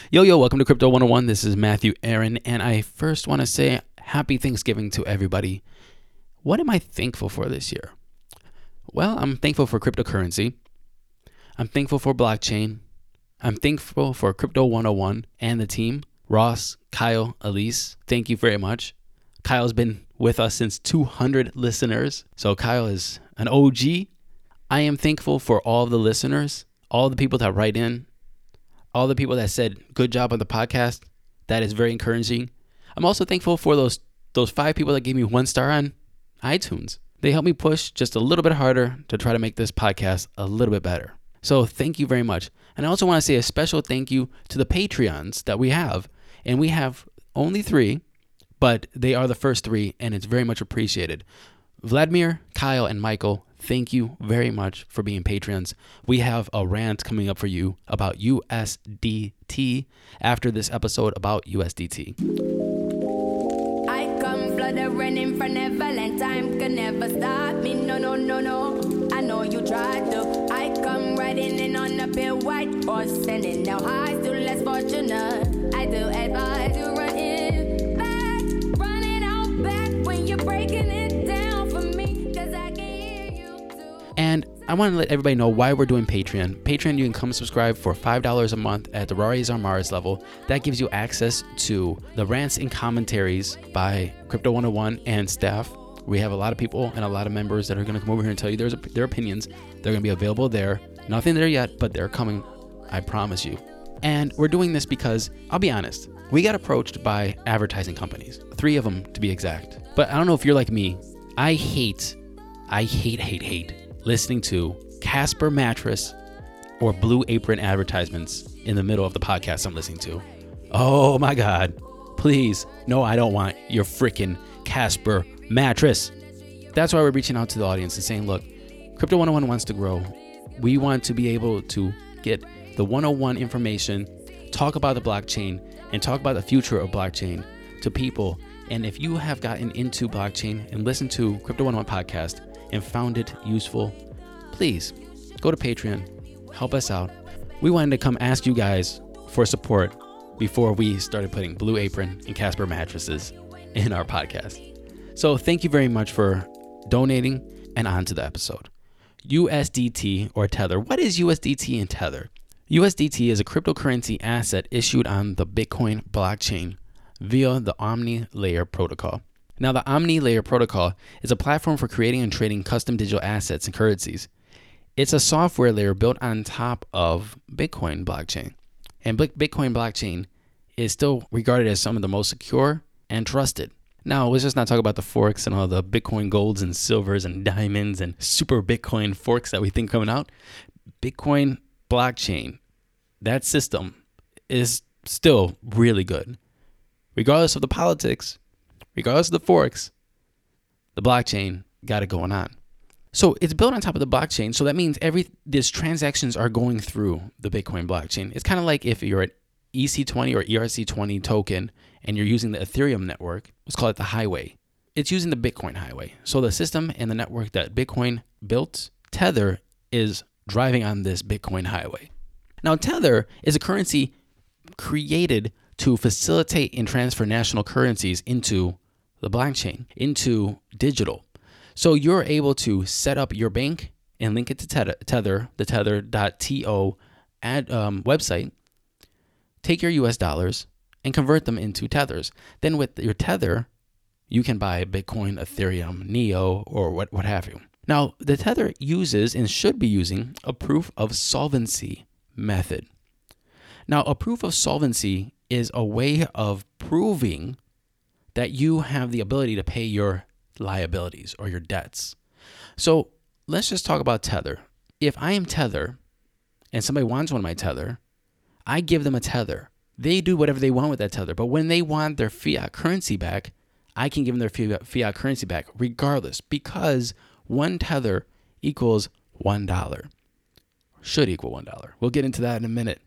Yo, welcome to Crypto 101. This is Matthew Aaron, and I first want to say happy Thanksgiving to everybody. What am I thankful for this year? Well, I'm thankful for cryptocurrency. I'm thankful for blockchain. I'm thankful for Crypto 101 and the team. Ross, Kyle, Elise, thank you very much. Kyle's been with us since 200 listeners, so Kyle is an OG. I am thankful for all of the listeners, all the people that write in, all the people that said good job on the podcast. That is very encouraging. I'm also thankful for those 5 people that gave me 1 star on iTunes. They helped me push just a little bit harder to try to make this podcast a little bit better. So thank you very much. And I also want to say a special thank you to the Patreons that we have. And we have only 3, but they are the first 3, and it's very much appreciated. Vladimir, Kyle, and Michael, thank you very much for being Patreons. We have a rant coming up for you about USDT after this episode about USDT. I come fluttering in front of Valentine, can never stop me, no. I know you tried to. I come riding in on a pale white horse, sending now highs to less fortunate. I do advise you run it out back when you're breaking it down for me, cause I can hear you too. And I want to let everybody know why we're doing Patreon. Patreon, you can come subscribe for $5 a month at the Rari's Mars level. That gives you access to the rants and commentaries by Crypto 101 and staff. We have a lot of people and a lot of members that are going to come over here and tell you their opinions. They're going to be available there. Nothing there yet, but they're coming. I promise you. And we're doing this because, I'll be honest, we got approached by advertising companies. 3 of them to be exact. But I don't know if you're like me. I hate listening to Casper mattress or Blue Apron advertisements in the middle of the podcast I'm listening to. Oh my God. Please. No, I don't want your freaking Casper mattress. That's why we're reaching out to the audience and saying, look, Crypto 101 wants to grow. We want to be able to get the 101 information, talk about the blockchain, and talk about the future of blockchain to people. And if you have gotten into blockchain and listened to Crypto 101 podcast and found it useful, please go to Patreon, help us out. We wanted to come ask you guys for support before we started putting Blue Apron and Casper mattresses in our podcast. So thank you very much for donating, and on to the episode. USDT or Tether. What is USDT and Tether? USDT is a cryptocurrency asset issued on the Bitcoin blockchain via the Omni Layer protocol. Now, the Omni Layer protocol is a platform for creating and trading custom digital assets and currencies. It's a software layer built on top of Bitcoin blockchain. And Bitcoin blockchain is still regarded as some of the most secure and trusted. Now, let's just not talk about the forks and all the Bitcoin golds and silvers and diamonds and super Bitcoin forks that we think coming out. Bitcoin blockchain, that system is still really good. Regardless of the politics, regardless of the forks, the blockchain got it going on. So it's built on top of the blockchain. So that means these transactions are going through the Bitcoin blockchain. It's kind of like if you're an EC20 or ERC20 token and you're using the Ethereum network, let's call it the highway. It's using the Bitcoin highway. So the system and the network that Bitcoin built, Tether, is driving on this Bitcoin highway. Now, Tether is a currency created to facilitate and transfer national currencies into the blockchain, into digital. So you're able to set up your bank and link it to Tether, the tether.to website, take your US dollars and convert them into Tethers. Then with your Tether, you can buy Bitcoin, Ethereum, Neo, or what have you. Now, the Tether uses and should be using a proof of solvency method. Now, a proof of solvency is a way of proving that you have the ability to pay your liabilities or your debts. So let's just talk about Tether. If I am Tether and somebody wants one of my Tether, I give them a Tether. They do whatever they want with that Tether. But when they want their fiat currency back, I can give them their fiat currency back regardless, because one Tether equals $1. Should equal $1. We'll get into that in a minute.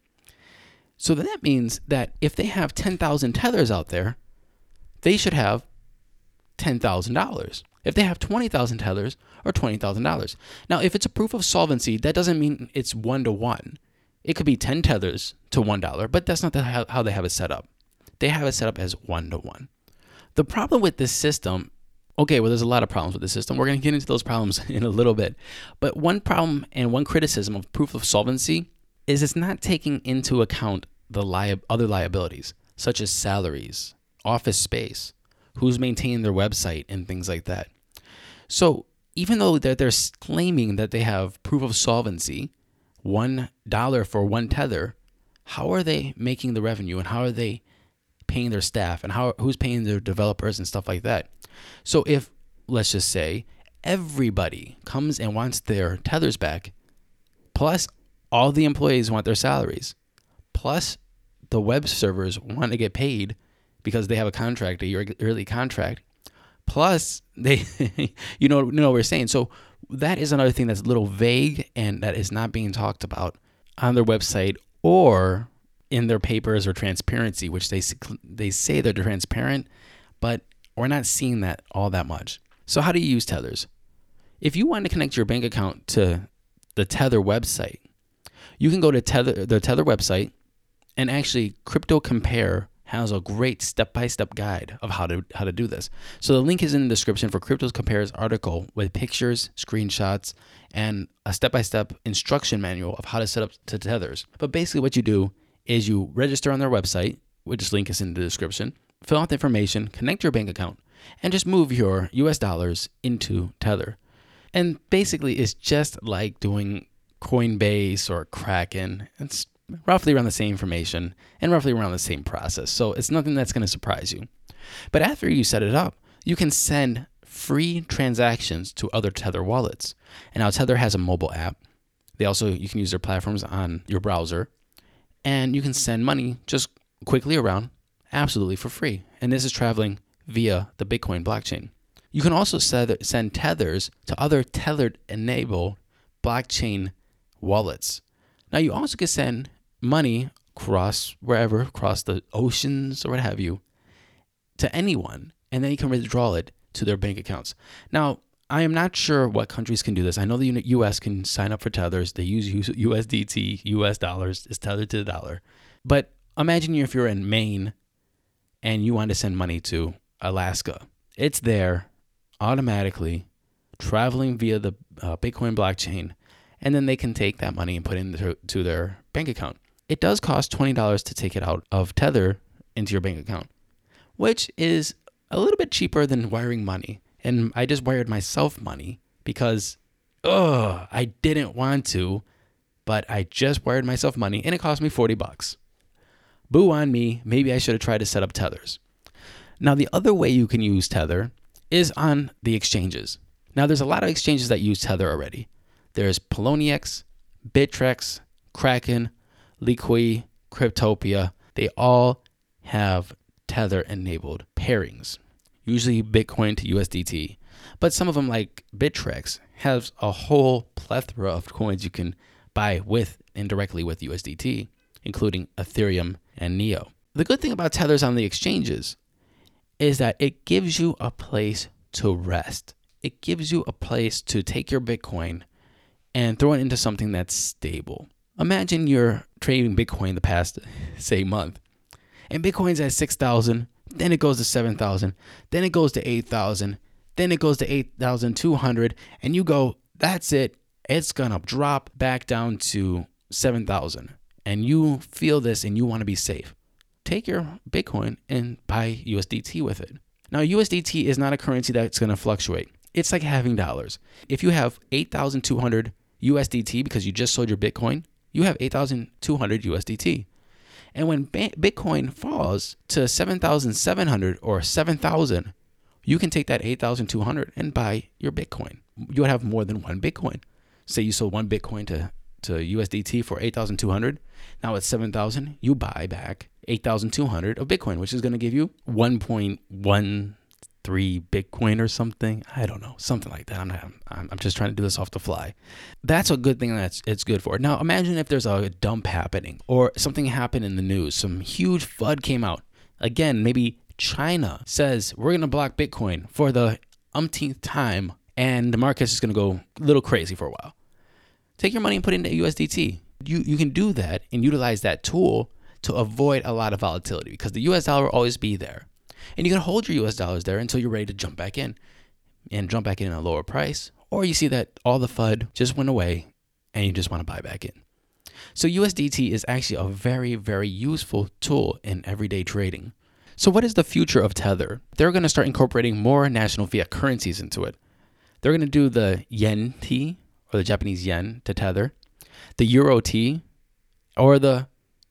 So then that means that if they have 10,000 Tethers out there, they should have $10,000. If they have 20,000 Tethers, or $20,000. Now, if it's a proof of solvency, that doesn't mean it's 1-to-1. It could be 10 tethers to $1, but that's not how they have it set up. They have it set up as 1-to-1. The problem with this system, there's a lot of problems with the system. We're going to get into those problems in a little bit. But one problem and one criticism of proof of solvency is it's not taking into account the other liabilities, such as salaries, office space, who's maintaining their website, and things like that. So even though they're claiming that they have proof of solvency, $1 for 1 tether, how are they making the revenue, and how are they paying their staff, and who's paying their developers and stuff like that? So if, let's just say, everybody comes and wants their tethers back, plus all the employees want their salaries, plus the web servers want to get paid because they have a contract, a yearly contract, plus they, you know what we're saying. So that is another thing that's a little vague and that is not being talked about on their website or in their papers or transparency, which they say they're transparent, but we're not seeing that all that much. So how do you use tethers? If you want to connect your bank account to the Tether website, you can go to the Tether website, and actually Crypto Compare has a great step-by-step guide of how to do this. So the link is in the description for Crypto Compare's article with pictures, screenshots, and a step-by-step instruction manual of how to set up to tethers. But basically what you do is you register on their website, which link is in the description, fill out the information, connect your bank account, and just move your US dollars into Tether. And basically it's just like doing Coinbase or Kraken. It's roughly around the same information and roughly around the same process. So it's nothing that's going to surprise you. But after you set it up, you can send free transactions to other Tether wallets. And now Tether has a mobile app. You can use their platforms on your browser, and you can send money just quickly around absolutely for free. And this is traveling via the Bitcoin blockchain. You can also send tethers to other Tether-enabled blockchain wallets. Now, you also can send money across the oceans or what have you, to anyone, and then you can withdraw it to their bank accounts. Now, I am not sure what countries can do this. I know the U.S. can sign up for tethers. They use USDT, US dollars, is tethered to the dollar. But imagine if you're in Maine and you want to send money to Alaska. It's there automatically traveling via the Bitcoin blockchain, and then they can take that money and put it into their bank account. It does cost $20 to take it out of Tether into your bank account, which is a little bit cheaper than wiring money. And I just wired myself money because, I didn't want to, but I just wired myself money and it cost me $40. Boo on me. Maybe I should have tried to set up tethers. Now, the other way you can use Tether is on the exchanges. Now, there's a lot of exchanges that use Tether already. There's Poloniex, Bittrex, Kraken, Liqui, Cryptopia. They all have Tether-enabled pairings, usually Bitcoin to USDT. But some of them, like Bittrex, has a whole plethora of coins you can buy with and directly with USDT, including Ethereum and Neo. The good thing about tethers on the exchanges is that it gives you a place to rest. It gives you a place to take your Bitcoin and throw it into something that's stable. Imagine you're trading Bitcoin the past, say, month, and Bitcoin's at 6,000, then it goes to 7,000, then it goes to 8,000, then it goes to 8,200, and you go, that's it. It's going to drop back down to 7,000. And you feel this and you want to be safe. Take your Bitcoin and buy USDT with it. Now, USDT is not a currency that's going to fluctuate. It's like having dollars. If you have 8,200 USDT because you just sold your Bitcoin, you have 8,200 USDT. And when Bitcoin falls to 7,700 or 7,000, you can take that 8,200 and buy your Bitcoin. You would have more than one Bitcoin. Say you sold one Bitcoin to USDT for 8,200. Now it's 7,000. You buy back 8,200 of Bitcoin, which is going to give you 1.13 Bitcoin or something. I don't know, something like that. I'm just trying to do this off the fly. That's a good thing it's good for. Now imagine if there's a dump happening or something happened in the news. Some huge FUD came out. Again, maybe China says we're going to block Bitcoin for the umpteenth time, and the market is going to go a little crazy for a while. Take your money and put it into USDT. You can do that and utilize that tool to avoid a lot of volatility, because the US dollar will always be there. And you can hold your US dollars there until you're ready to jump back in and jump back in at a lower price. Or you see that all the FUD just went away and you just want to buy back in. So USDT is actually a very, very useful tool in everyday trading. So what is the future of Tether? They're going to start incorporating more national fiat currencies into it. They're going to do the Yen T, or the Japanese yen to Tether, the Euro T, or the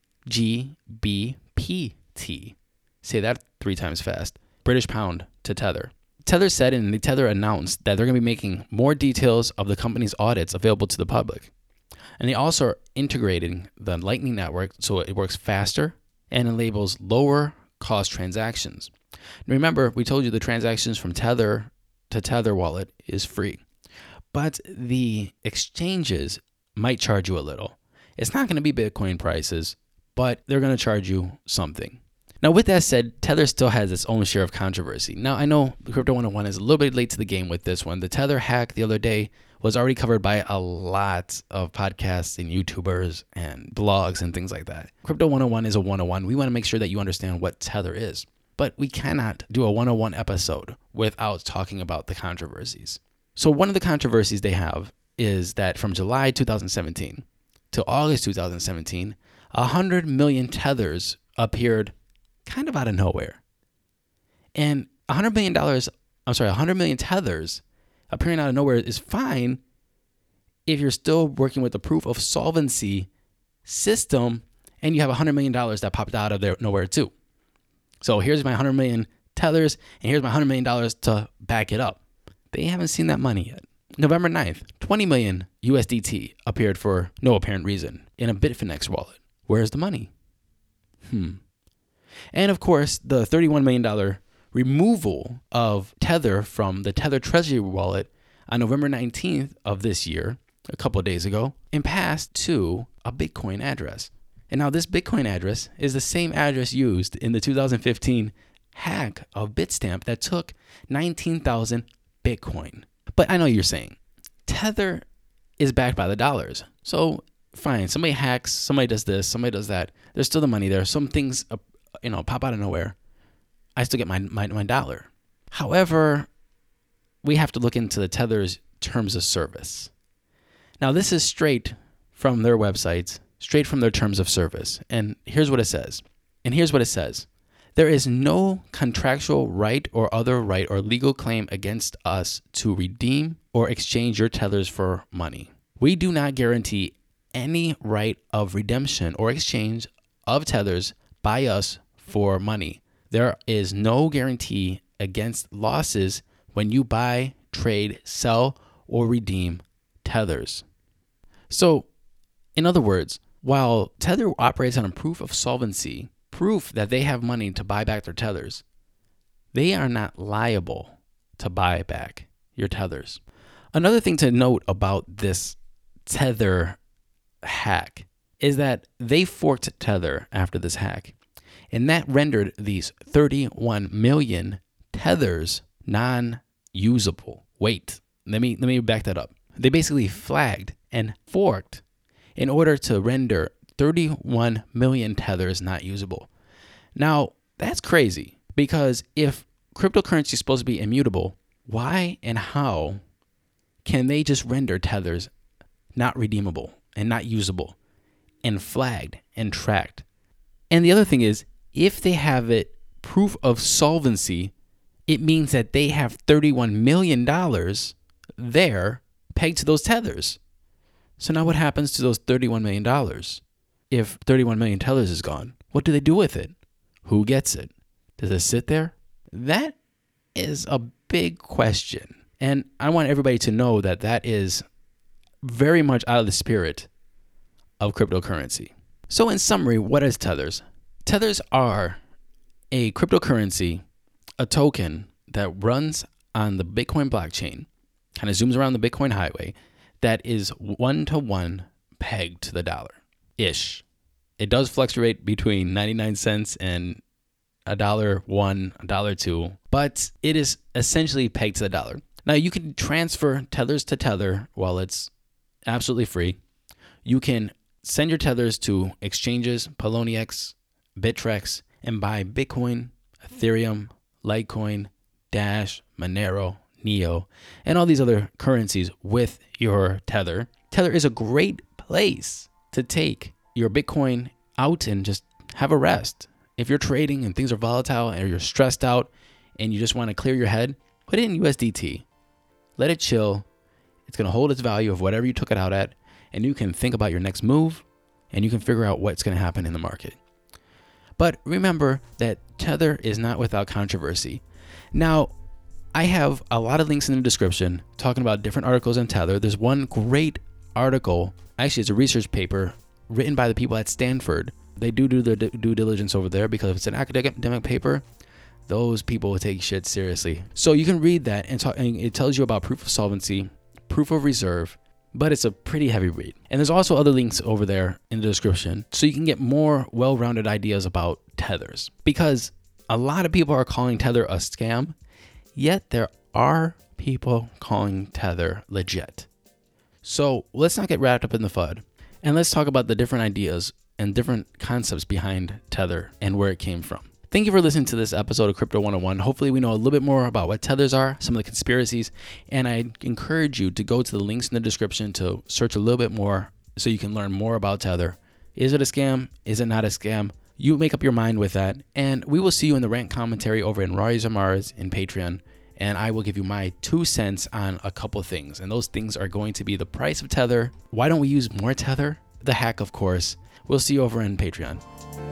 GBP T. Say that 3 times fast. British pound to Tether. Tether said, and Tether announced that they're going to be making more details of the company's audits available to the public. And they also are integrating the Lightning Network so it works faster and enables lower cost transactions. And remember, we told you the transactions from Tether to Tether wallet is free, but the exchanges might charge you a little. It's not going to be Bitcoin prices, but they're going to charge you something. Now, with that said, Tether still has its own share of controversy. Now, I know Crypto 101 is a little bit late to the game with this one. The Tether hack the other day was already covered by a lot of podcasts and YouTubers and blogs and things like that. Crypto 101 is a 101. We want to make sure that you understand what Tether is. But we cannot do a 101 episode without talking about the controversies. So one of the controversies they have is that from July 2017 to August 2017, 100 million tethers appeared kind of out of nowhere. And $100 million tethers appearing out of nowhere is fine if you're still working with the proof of solvency system and you have $100 million that popped out of nowhere too. So here's my 100 million tethers and here's my $100 million to back it up. They haven't seen that money yet. November 9th, 20 million USDT appeared for no apparent reason in a Bitfinex wallet. Where's the money? And of course, the $31 million removal of Tether from the Tether Treasury wallet on November 19th of this year, a couple of days ago, and passed to a Bitcoin address. And now this Bitcoin address is the same address used in the 2015 hack of Bitstamp that took 19,000 Bitcoin. But I know you're saying, Tether is backed by the dollars. So fine, somebody hacks, somebody does this, somebody does that. There's still the money there. Some things, pop out of nowhere. I still get my dollar. However, we have to look into the Tether's terms of service. Now, this is straight from their websites, straight from their terms of service. And here's what it says. There is no contractual right or other right or legal claim against us to redeem or exchange your tethers for money. We do not guarantee any right of redemption or exchange of tethers by us for money. There is no guarantee against losses when you buy, trade, sell, or redeem tethers. So, in other words, while Tether operates on a proof of solvency, proof that they have money to buy back their tethers, they are not liable to buy back your tethers. Another thing to note about this Tether hack is that they forked Tether after this hack, and that rendered these 31 million tethers non-usable. Wait, let me back that up. They basically flagged and forked in order to render 31 million tethers not usable. Now, that's crazy, because if cryptocurrency is supposed to be immutable, why and how can they just render tethers not redeemable and not usable and flagged and tracked? And the other thing is, if they have it proof of solvency, it means that they have $31 million there pegged to those tethers. So now what happens to those $31 million? If 31 million tethers is gone, what do they do with it? Who gets it? Does it sit there? That is a big question. And I want everybody to know that that is very much out of the spirit of cryptocurrency. So in summary, what is tethers? Tethers are a cryptocurrency, a token that runs on the Bitcoin blockchain, kind of zooms around the Bitcoin highway, that is 1-to-1 pegged to the dollar-ish. It does fluctuate between 99 cents and $1, $2, but it is essentially pegged to the dollar. Now, you can transfer tethers to Tether wallets absolutely free. You can send your tethers to exchanges, Poloniex, Bittrex, and buy Bitcoin, Ethereum, Litecoin, Dash, Monero, Neo, and all these other currencies with your Tether. Tether is a great place to take your Bitcoin out and just have a rest. If you're trading and things are volatile or you're stressed out and you just want to clear your head, put it in USDT. Let it chill. It's going to hold its value of whatever you took it out at, and you can think about your next move and you can figure out what's going to happen in the market. But remember that Tether is not without controversy. Now, I have a lot of links in the description talking about different articles on Tether. There's one great article, actually it's a research paper written by the people at Stanford. They do their due diligence over there, because if it's an academic paper, those people will take shit seriously. So you can read that and it tells you about proof of solvency, proof of reserve, but it's a pretty heavy read. And there's also other links over there in the description so you can get more well-rounded ideas about tethers, because a lot of people are calling Tether a scam, yet there are people calling Tether legit. So let's not get wrapped up in the FUD, and let's talk about the different ideas and different concepts behind Tether and where it came from. Thank you for listening to this episode of Crypto 101. Hopefully we know a little bit more about what tethers are, some of the conspiracies, and I encourage you to go to the links in the description to search a little bit more so you can learn more about Tether. Is it a scam? Is it not a scam? You make up your mind with that, and we will see you in the rant commentary over in Rari's or Mars in Patreon, and I will give you my 2 cents on a couple things, and those things are going to be the price of Tether. Why don't we use more Tether? The hack, of course. We'll see you over in Patreon.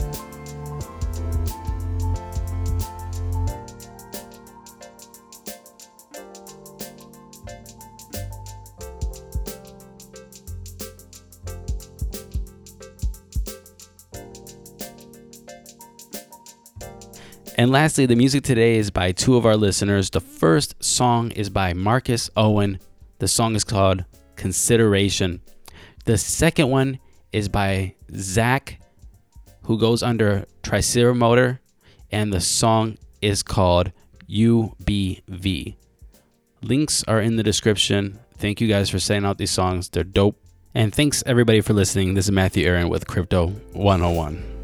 And lastly, the music today is by 2 of our listeners. The first song is by Marcus Owen. The song is called Consideration. The second one is by Zach, who goes under Triceremotor, and the song is called UBV. Links are in the description. Thank you guys for sending out these songs. They're dope. And thanks everybody for listening. This is Matthew Aaron with Crypto 101.